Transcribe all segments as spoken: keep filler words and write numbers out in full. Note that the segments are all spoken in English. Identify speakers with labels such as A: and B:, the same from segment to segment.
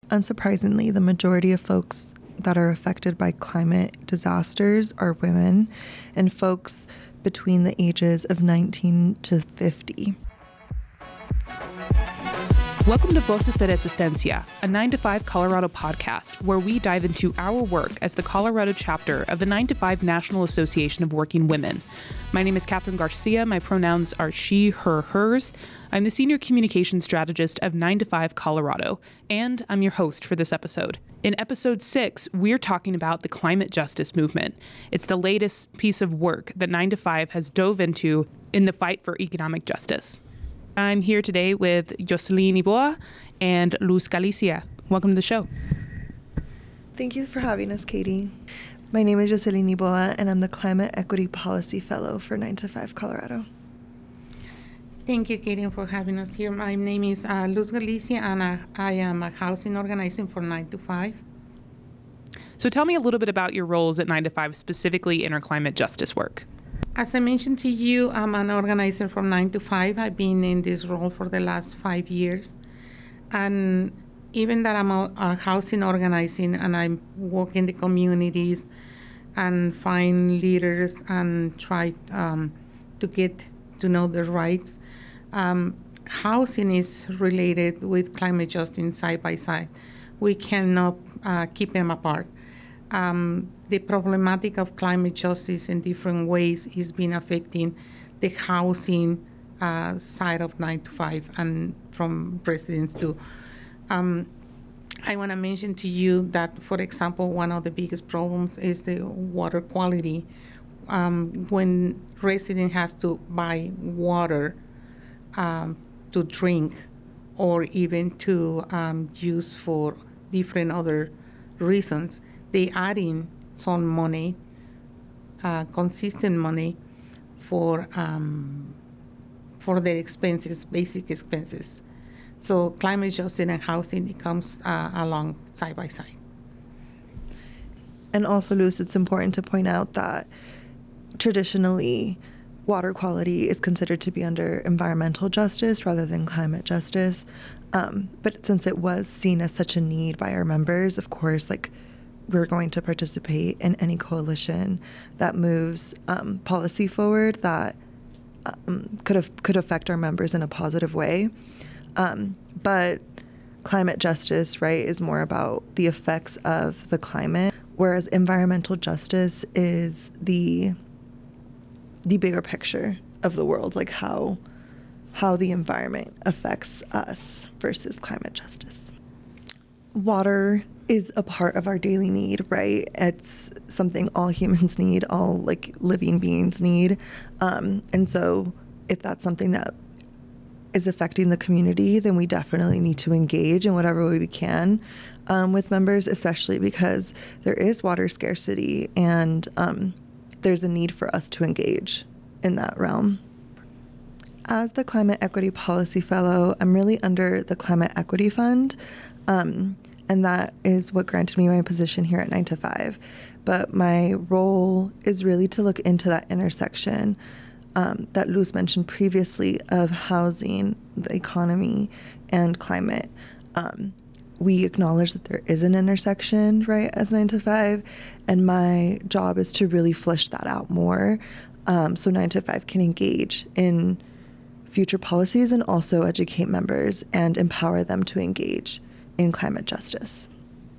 A: unsurprisingly, the majority of folks that are affected by climate disasters are women and folks between the ages of nineteen to fifty.
B: Welcome to Voces de Resistencia, a nine to five Colorado podcast where we dive into our work as the Colorado chapter of the nine to five National Association of Working Women. My name is Catherine Garcia. My pronouns are she, her, hers. I'm the Senior Communications Strategist of nine to five Colorado, and I'm your host for this episode. In episode six, we're talking about the climate justice movement. It's the latest piece of work that nine to five has dove into in the fight for economic justice. I'm here today with Jocelyn Iboa and Luz Galicia. Welcome to the show.
A: Thank you for having us, Katie. My name is Jocelyn Iboa, and I'm the Climate Equity Policy Fellow for nine to five Colorado.
C: Thank you, Katie, for having us here. My name is uh, Luz Galicia, and I, I am a housing organizer for nine to five.
B: So tell me a little bit about your roles at nine to five, specifically in our climate justice work.
C: As I mentioned to you, I'm an organizer from nine to five. I've been in this role for the last five years. And even that I'm a, a housing organizing and I work in the communities and find leaders and try um, to get to know their rights, um, housing is related with climate justice side by side. We cannot uh, keep them apart. Um, the problematic of climate justice in different ways is been affecting the housing uh, side of nine to five and from residents too. Um, I want to mention to you that, for example, one of the biggest problems is the water quality. Um, when resident has to buy water um, to drink or even to um, use for different other reasons, they add in some money, uh, consistent money for um, for their expenses, basic expenses. So climate justice and housing, it comes uh, along side by side.
A: And also, Luz, it's important to point out that traditionally, water quality is considered to be under environmental justice rather than climate justice. Um, but since it was seen as such a need by our members, of course, like, we're going to participate in any coalition that moves um, policy forward that um, could have, could affect our members in a positive way. Um, but climate justice, right, is more about the effects of the climate, whereas environmental justice is the the bigger picture of the world, like how how the environment affects us versus climate justice. Water is a part of our daily need, right? It's something all humans need, all like living beings need. Um, and so if that's something that is affecting the community, then we definitely need to engage in whatever way we can um, with members, especially because there is water scarcity and um, there's a need for us to engage in that realm. As the Climate Equity Policy Fellow, I'm really under the Climate Equity Fund. Um, And that is what granted me my position here at nine to five. But my role is really to look into that intersection um, that Luz mentioned previously of housing, the economy, and climate. Um, we acknowledge that there is an intersection, right, as nine to five, and my job is to really flesh that out more um, so nine to five can engage in future policies and also educate members and empower them to engage in climate justice.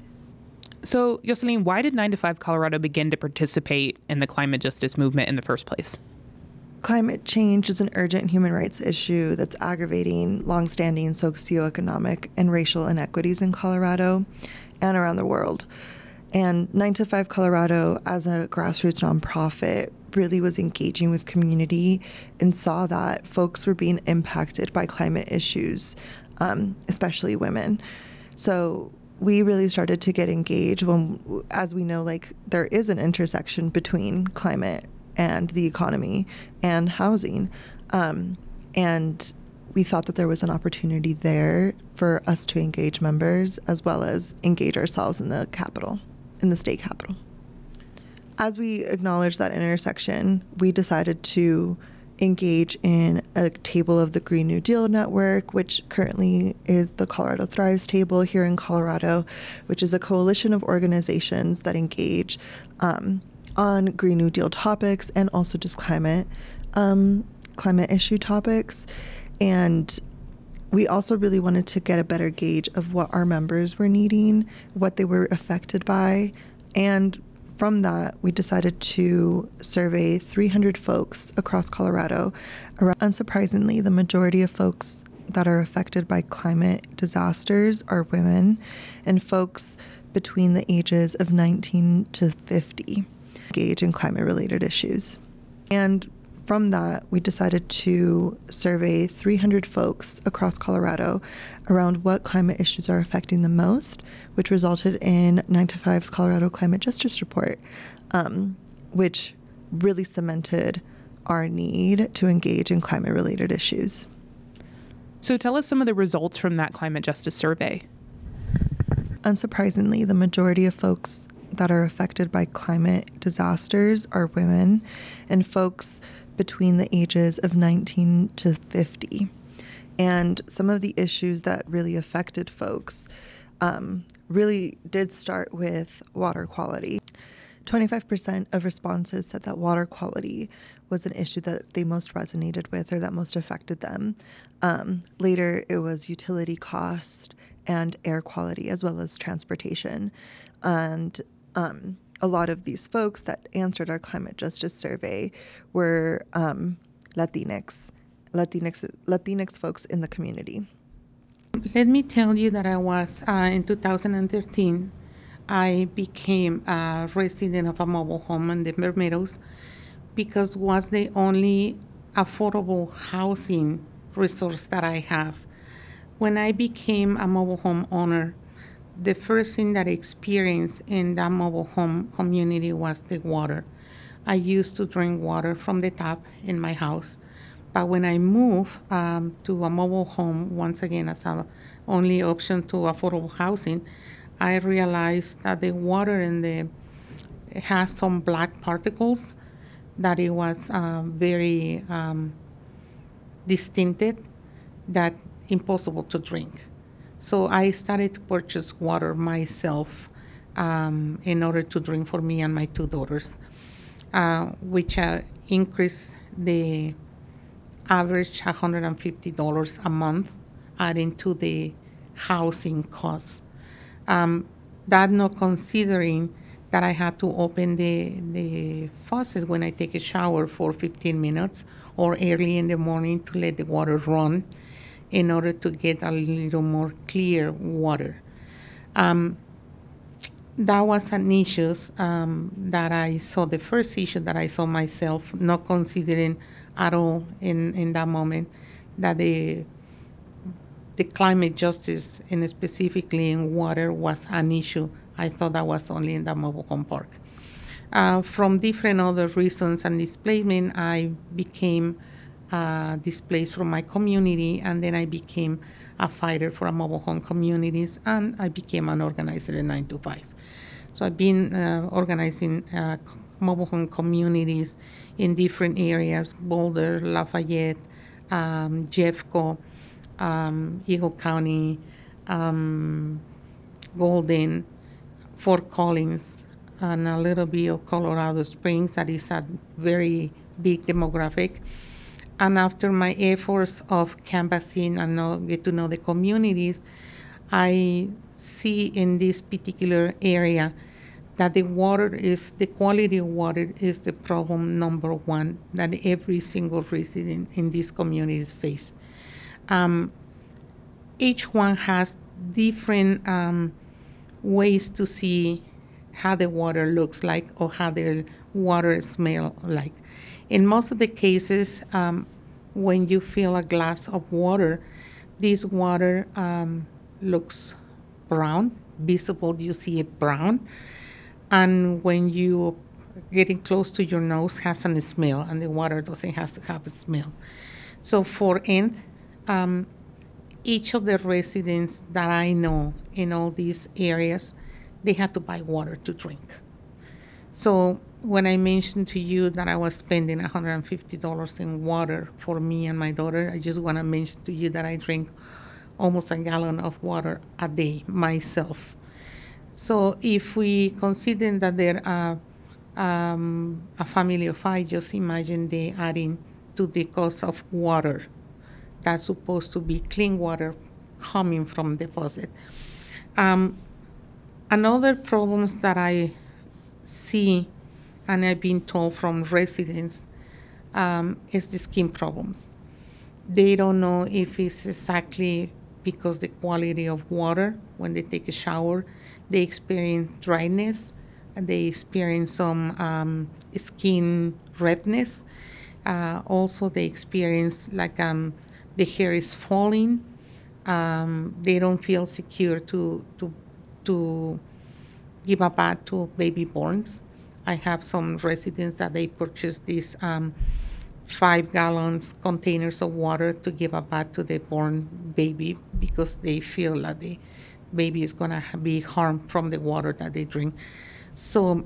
B: So, Jocelyn, why did nine to five Colorado begin to participate in the climate justice movement in the first place?
A: Climate change is an urgent human rights issue that's aggravating longstanding socioeconomic and racial inequities in Colorado and around the world. And nine to five Colorado, as a grassroots nonprofit, really was engaging with community and saw that folks were being impacted by climate issues, um, especially women. So we really started to get engaged when, as we know, like, there is an intersection between climate and the economy and housing. Um, and we thought that there was an opportunity there for us to engage members as well as engage ourselves in the capital, in the state capital. As we acknowledged that intersection, we decided to engage in a table of the Green New Deal Network, which currently is the Colorado Thrives table here in Colorado, which is a coalition of organizations that engage um, on Green New Deal topics and also just climate um, climate issue topics. And we also really wanted to get a better gauge of what our members were needing, what they were affected by, and from that, we decided to survey three hundred folks across Colorado. Unsurprisingly, the majority of folks that are affected by climate disasters are women and folks between the ages of nineteen to fifty engage in climate-related issues. And from that, we decided to survey three hundred folks across Colorado around what climate issues are affecting them most, which resulted in nine to five's Colorado Climate Justice Report, um, which really cemented our need to engage in climate-related issues.
B: So tell us some of the results from that climate justice survey.
A: Unsurprisingly, the majority of folks that are affected by climate disasters are women and folks between the ages of nineteen to fifty. And some of the issues that really affected folks um, really did start with water quality. twenty-five percent of responses said that water quality was an issue that they most resonated with or that most affected them. Um, later, it was utility cost and air quality, as well as transportation. And um, a lot of these folks that answered our climate justice survey were um, Latinx, Latinx, Latinx folks in the community.
C: Let me tell you that I was, uh, in two thousand thirteen, I became a resident of a mobile home in Denver Meadows because it was the only affordable housing resource that I have. When I became a mobile home owner, the first thing that I experienced in that mobile home community was the water. I used to drink water from the tap in my house, but when I moved um, to a mobile home, once again as a only option to affordable housing, I realized that the water in the it has some black particles, that it was uh, very um, distincted, that impossible to drink. So I started to purchase water myself um, in order to drink for me and my two daughters, uh, which uh, increased the average one hundred fifty dollars a month, adding to the housing costs. Um, that not considering that I had to open the, the faucet when I take a shower for fifteen minutes or early in the morning to let the water run in order to get a little more clear water. Um, that was an issue um, that I saw, the first issue that I saw myself, not considering at all in, in that moment that the the climate justice, and specifically in water, was an issue. I thought that was only in the mobile home park. Uh, from different other reasons and displacement, I became uh, displaced from my community, and then I became a fighter for a mobile home communities, and I became an organizer in nine to five. So I've been uh, organizing uh, mobile home communities in different areas: Boulder, Lafayette, um, Jeffco, um, Eagle County, um, Golden, Fort Collins, and a little bit of Colorado Springs. That is a very big demographic. And after my efforts of canvassing and know, get to know the communities, I see in this particular area that the water is, the quality of water is the problem number one that every single resident in these communities face. Um, each one has different um, ways to see how the water looks like or how the water smells like. In most of the cases, um, when you fill a glass of water, this water um, looks brown, visible, you see it brown. And when you getting close to your nose, has a smell, and the water doesn't have to have a smell. So for end, um, each of the residents that I know in all these areas, they had to buy water to drink. So when I mentioned to you that I was spending one hundred fifty dollars in water for me and my daughter, I just want to mention to you that I drink almost a gallon of water a day myself. So if we consider that there are um, a family of five, just imagine they adding to the cost of water that's supposed to be clean water coming from the faucet. Um, another problems that I see and I've been told from residents um, is the skin problems. They don't know if it's exactly because the quality of water when they take a shower, they experience dryness, and they experience some um, skin redness. Uh, also, they experience like um, the hair is falling. Um, they don't feel secure to to to give a bath to baby borns. I have some residents that they purchase these um, five gallons containers of water to give a bath to the born baby because they feel that the baby is going to be harmed from the water that they drink. So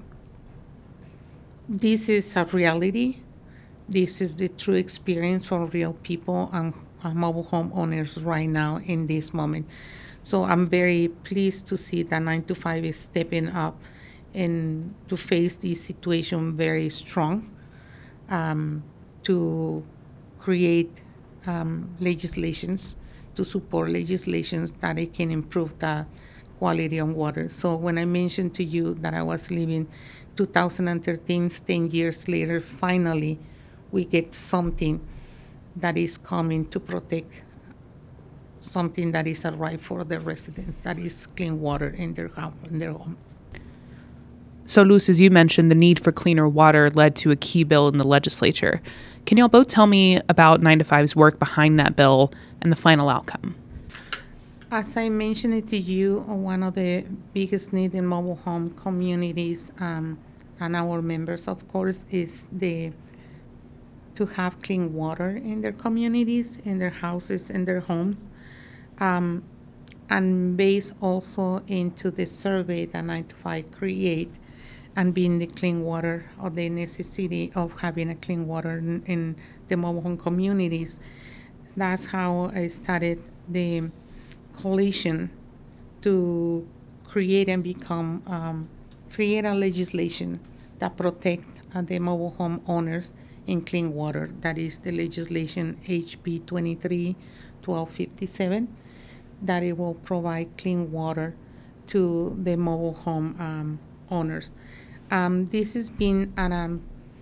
C: this is a reality. This is the true experience for real people and uh, mobile home owners right now in this moment. So I'm very pleased to see that nine to five is stepping up and to face this situation very strong, um, to create um, legislations, to support legislations that it can improve the quality of water. So when I mentioned to you that I was living two thousand thirteen, ten years later, finally we get something that is coming to protect something that is a right for the residents, that is clean water in their home, in their homes.
B: So, Luz, as you mentioned, the need for cleaner water led to a key bill in the legislature. Can y'all both tell me about nine to five's work behind that bill and the final outcome?
C: As I mentioned it to you, one of the biggest needs in mobile home communities um, and our members, of course, is the to have clean water in their communities, in their houses, in their homes. Um, and based also into the survey that nine to five create and being the clean water or the necessity of having a clean water in, in the mobile home communities. That's how I started the coalition to create and become, um, create a legislation that protects uh, the mobile home owners in clean water. That is the legislation H B twenty-three twelve fifty-seven, that it will provide clean water to the mobile home um, owners. Um, this has been a um,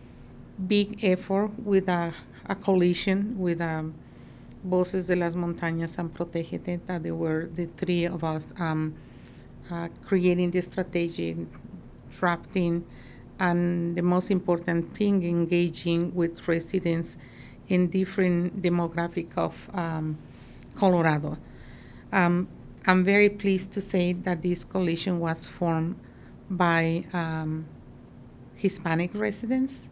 C: big effort with a, a coalition with um, Voces de las Montañas and Protégete, that they were the three of us um, uh, creating the strategy, drafting, and the most important thing, engaging with residents in different demographic of um, Colorado. Um, I'm very pleased to say that this coalition was formed by um, Hispanic residents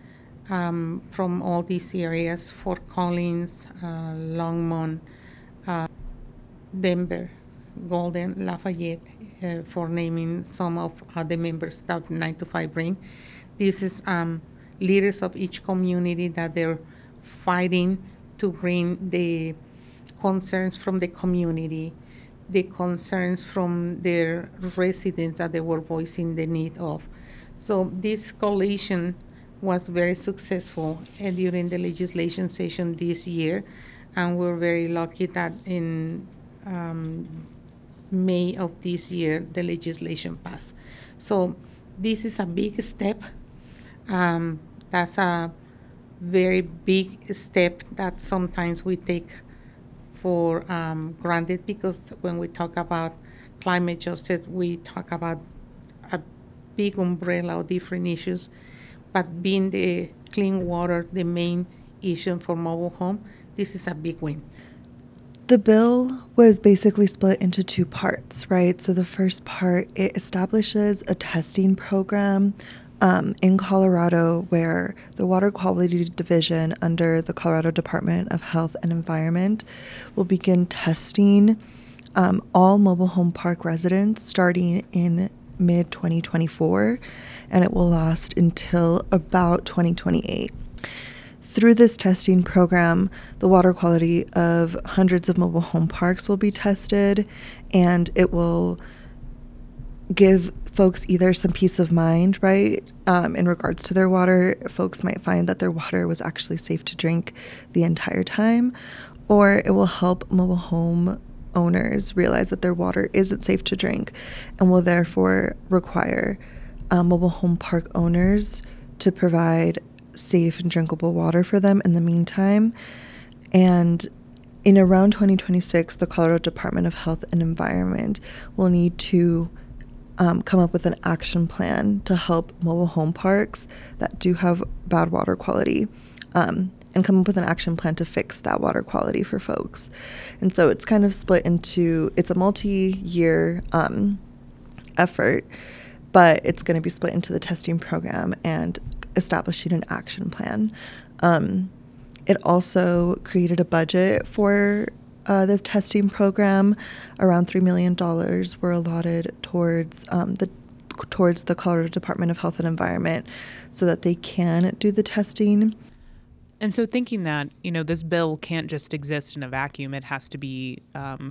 C: um, from all these areas: Fort Collins, uh, Longmont, uh, Denver, Golden, Lafayette, uh, for naming some of uh, the members that nine to five bring. This is um, leaders of each community that they're fighting to bring the concerns from the community, the concerns from their residents that they were voicing the need of. So this coalition was very successful uh, during the legislation session this year, and we're very lucky that in um, May of this year, the legislation passed. So this is a big step. Um, that's a very big step that sometimes we take for um, granted, because when we talk about climate justice, we talk about a big umbrella of different issues, but being the clean water the main issue for mobile home, this is a big win.
A: The bill was basically split into two parts, right? So the first part, it establishes a testing program um, in Colorado where the Water Quality Division under the Colorado Department of Health and Environment will begin testing um, all mobile home park residents starting in mid twenty twenty-four, and it will last until about twenty twenty-eight. Through this testing program, the water quality of hundreds of mobile home parks will be tested, and it will give folks either some peace of mind, right, um, in regards to their water. Folks might find that their water was actually safe to drink the entire time, or it will help mobile home owners realize that their water isn't safe to drink and will therefore require uh, mobile home park owners to provide safe and drinkable water for them in the meantime. And in around twenty twenty-six, the Colorado Department of Health and Environment will need to um, come up with an action plan to help mobile home parks that do have bad water quality, um, and come up with an action plan to fix that water quality for folks. And so it's kind of split into, it's a multi-year um, effort, but it's going to be split into the testing program and establishing an action plan. Um, it also created a budget for uh, the testing program. Around three million dollars were allotted towards um, the towards the Colorado Department of Health and Environment so that they can do the testing.
B: And so thinking that, you know, this bill can't just exist in a vacuum, it has to be um,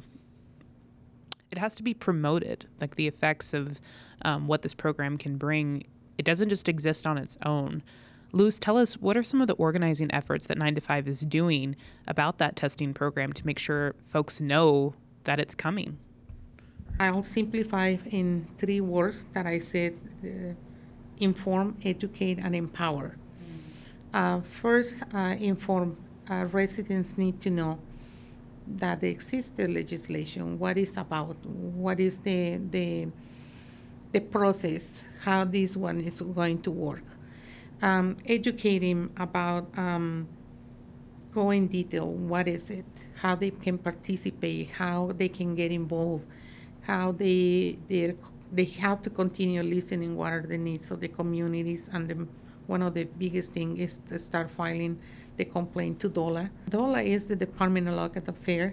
B: it has to be promoted, like the effects of um, what this program can bring. It doesn't just exist on its own. Luz, tell us, what are some of the organizing efforts that nine to five is doing about that testing program to make sure folks know that it's coming?
C: I'll simplify in three words that I said: uh, inform, educate, and empower. Uh, first, uh, inform. Uh, residents need to know that there exists the legislation, what it's about, what is the, the, the process, how this one is going to work. Um, educating about, um, go in detail, what is it, how they can participate, how they can get involved, how they they they have to continue listening what are the needs of the communities. And the, one of the biggest things is to start filing the complaint to DOLA. DOLA is the Department of Local Affairs.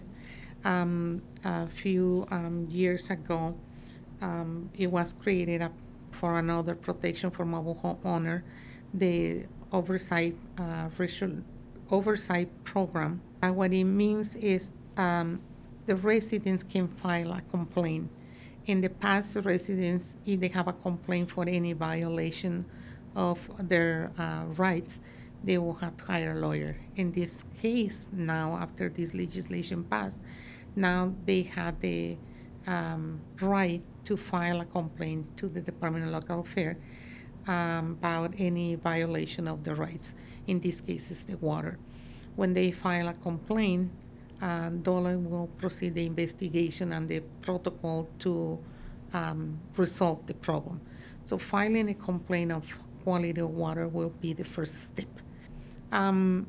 C: Um, a few um, years ago, um, it was created up for another protection for mobile home owner, the oversight uh, racial oversight program. Uh, what it means is um, the residents can file a complaint. In the past, the residents, if they have a complaint for any violation of their uh, rights, they will have to hire a lawyer. In this case, now after this legislation passed, now they have the um, right to file a complaint to the Department of Local Affairs um, about any violation of the rights. In this case, it's the water. When they file a complaint, uh, DOLA will proceed the investigation and the protocol to um, resolve the problem. So filing a complaint of quality of water will be the first step. Um,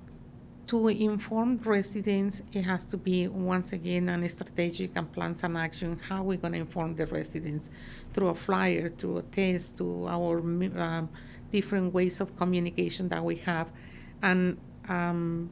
C: to inform residents, it has to be, once again, a strategic and plans and action. How we're going to inform the residents? Through a flyer, through a test, through our um, different ways of communication that we have, and um,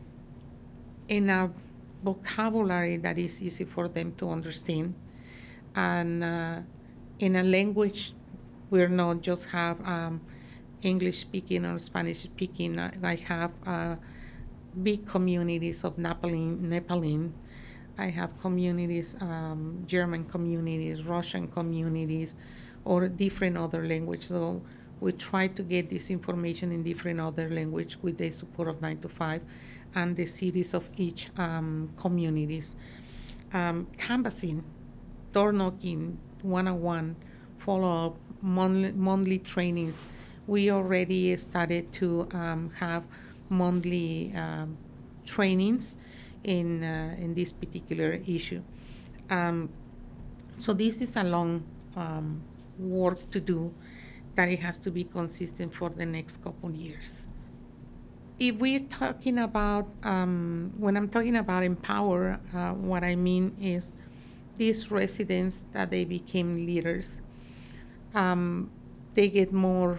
C: in a vocabulary that is easy for them to understand, and uh, in a language we're not just have um, English speaking or Spanish speaking. I have uh, big communities of Nepalese, Nepalese. I have communities, um, German communities, Russian communities, or different other languages. So we try to get this information in different other language with the support of nine to five and the cities of each um, communities. Um, canvassing, door knocking, one-on-one, follow-up, monthly, monthly trainings. We already started to um, have monthly um, trainings in uh, in this particular issue. Um, so this is a long um, work to do, that it has to be consistent for the next couple years. If we're talking about, um, when I'm talking about empower, uh, what I mean is these residents that they became leaders, um, they get more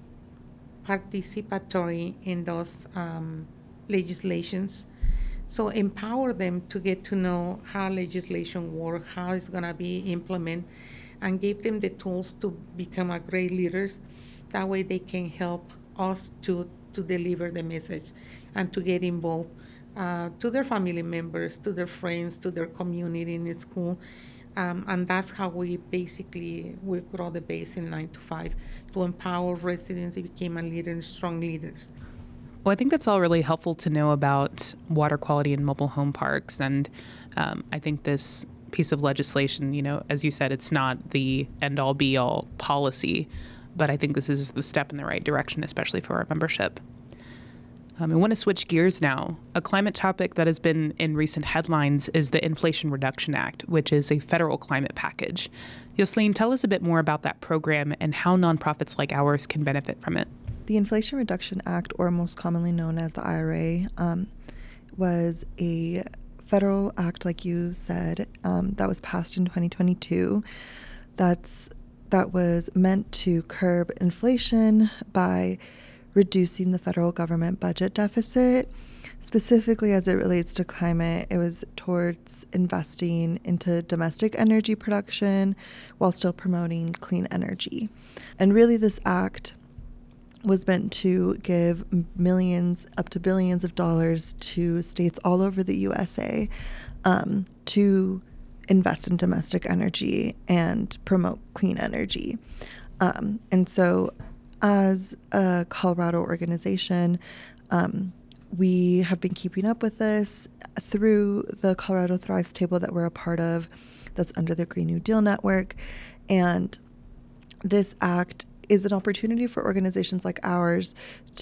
C: participatory in those um, legislations. So empower them to get to know how legislation works, how it's going to be implemented, and give them the tools to become a great leaders. That way they can help us to, to deliver the message and to get involved uh, to their family members, to their friends, to their community in the school. Um, and that's how we basically, we grow the base in nine to five to empower residents to become a leader and strong leaders.
B: Well, I think that's all really helpful to know about water quality in mobile home parks. And um, I think this piece of legislation, you know, as you said, it's not the end-all be-all policy, but I think this is the step in the right direction, especially for our membership. Um, I want to switch gears now. A climate topic that has been in recent headlines is the Inflation Reduction Act, which is a federal climate package. Yoselin, tell us a bit more about that program and how nonprofits like ours can benefit from it.
A: The Inflation Reduction Act, or most commonly known as the I R A, um, was a federal act, like you said, um, that was passed in twenty twenty-two. That's that was meant to curb inflation by reducing the federal government budget deficit. Specifically as it relates to climate, it was towards investing into domestic energy production while still promoting clean energy. And really this act was meant to give millions up to billions of dollars to states all over the U S A um, to invest in domestic energy and promote clean energy. Um, and so as a Colorado organization, um, we have been keeping up with this through the Colorado Thrives table that we're a part of, that's under the Green New Deal Network. And this act is an opportunity for organizations like ours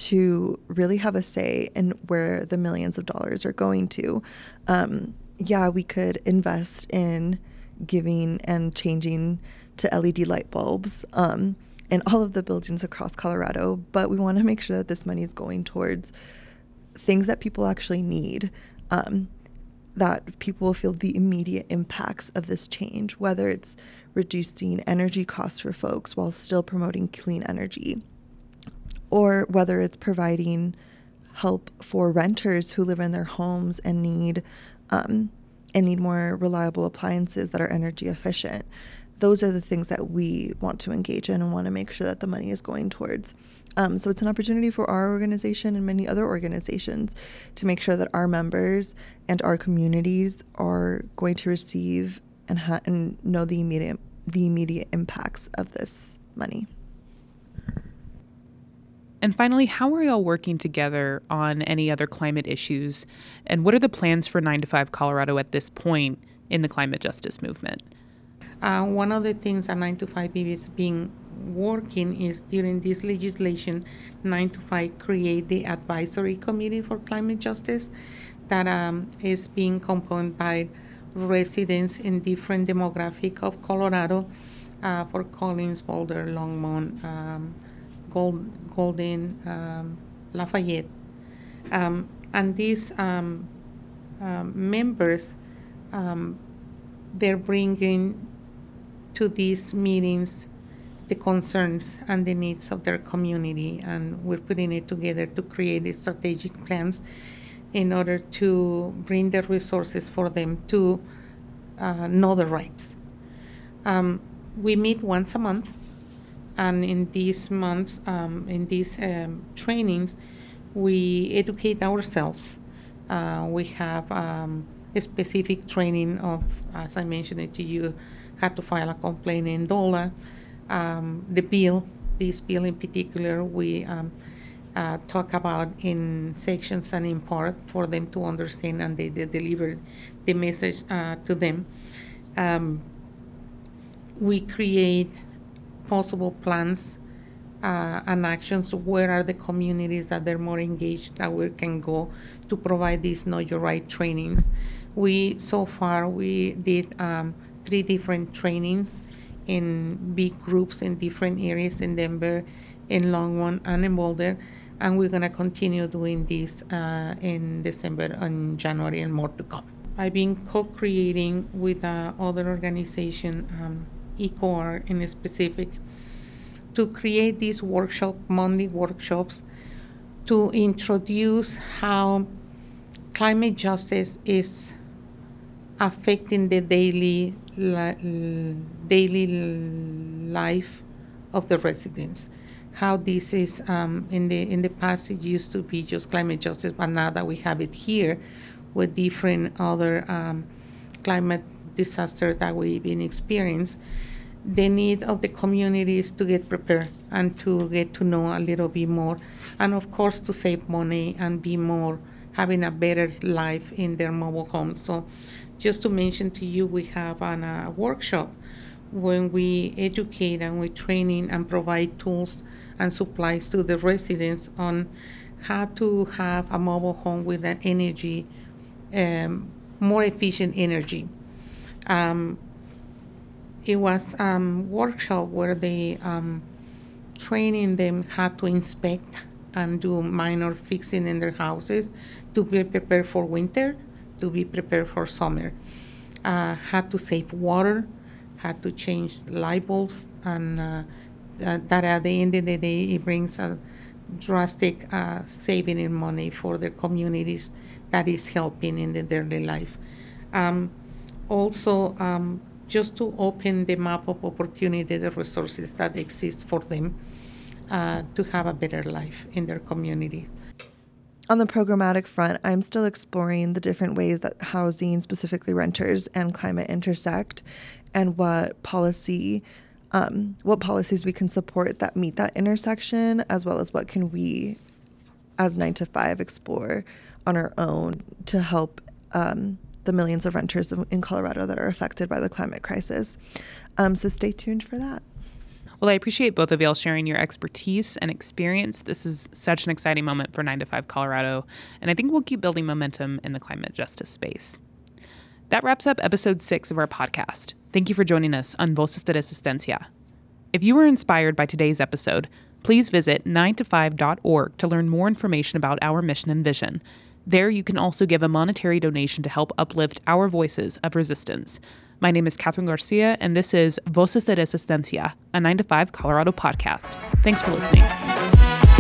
A: to really have a say in where the millions of dollars are going to. Um, yeah, we could invest in giving and changing to L E D light bulbs um, in all of the buildings across Colorado, but we want to make sure that this money is going towards things that people actually need, um, that people will feel the immediate impacts of this change, whether it's reducing energy costs for folks while still promoting clean energy, or whether it's providing help for renters who live in their homes and need um, and need more reliable appliances that are energy efficient. Those are the things that we want to engage in and want to make sure that the money is going towards. Um, so it's an opportunity for our organization and many other organizations to make sure that our members and our communities are going to receive and, ha- and know the immediate the immediate impacts of this money.
B: And finally, how are y'all working together on any other climate issues? And what are the plans for nine to five Colorado at this point in the climate justice movement?
C: Uh, one of the things that nine to five is being working is during this legislation, nine to five create the advisory committee for climate justice that um, is being composed by residents in different demographic of Colorado uh, for Collins, Boulder, Longmont, um, Gold, Golden, um, Lafayette. Um, and these um, um, members, um, they're bringing to these meetings the concerns and the needs of their community, and we're putting it together to create the strategic plans in order to bring the resources for them to uh, know the rights. Um, we meet once a month, and in these months, um, in these um, trainings, we educate ourselves. Uh, we have um, a specific training of, as I mentioned it to you, how to file a complaint in DOLA. Um, the bill, this bill in particular, we um, uh, talk about in sections and in part for them to understand, and they, they deliver the message uh, to them. Um, we create possible plans uh, and actions. Where are the communities that they're more engaged that we can go to provide these Know Your Right trainings? We, so far, we did um, three different trainings in big groups in different areas in Denver, in Longmont, and in Boulder, and we're going to continue doing this uh, in December and January and more to come. I've been co-creating with uh, other organization, um, EcoArt in specific, to create these workshop, monthly workshops, to introduce how climate justice is affecting the daily li- daily life of the residents. How this is um, in the in the past, it used to be just climate justice, but now that we have it here with different other um, climate disasters that we've been experiencing, the need of the communities to get prepared and to get to know a little bit more, and of course to save money and be more having a better life in their mobile homes. So just to mention to you, we have an, a workshop when we educate and we training and provide tools and supplies to the residents on how to have a mobile home with an energy, um, more efficient energy. Um, it was a um, workshop where they um, training them how to inspect and do minor fixing in their houses to be prepared for winter, to be prepared for summer. Uh, how to save water, how to change light bulbs, and uh, that at the end of the day, it brings a drastic uh, saving in money for the communities that is helping in the daily life. Um, also, um, just to open the map of opportunity, the resources that exist for them uh, to have a better life in their community.
A: On the programmatic front, I'm still exploring the different ways that housing, specifically renters, and climate intersect, and what policy, um, what policies we can support that meet that intersection, as well as what can we, as nine to five, explore on our own to help um, the millions of renters in Colorado that are affected by the climate crisis. Um, so stay tuned for that.
B: Well, I appreciate both of y'all sharing your expertise and experience. This is such an exciting moment for nine to five Colorado, and I think we'll keep building momentum in the climate justice space. That wraps up episode six of our podcast. Thank you for joining us on Voces de Resistencia. If you were inspired by today's episode, please visit nine to five dot org to learn more information about our mission and vision. There, you can also give a monetary donation to help uplift our voices of resistance. My name is Catherine Garcia, and this is Voces de Resistencia, a nine to five Colorado podcast. Thanks for listening.